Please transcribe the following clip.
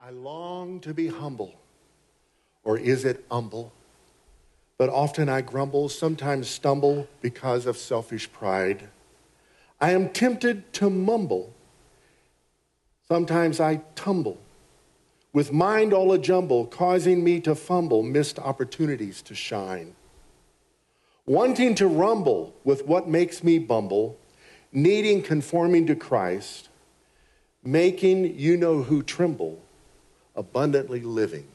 I long to be humble, or is it humble? But often I grumble, sometimes stumble because of selfish pride. I am tempted to mumble. Sometimes I tumble, with mind all a jumble, causing me to fumble missed opportunities to shine. Wanting to rumble with what makes me bumble, needing conforming to Christ, making you know who tremble, abundantly living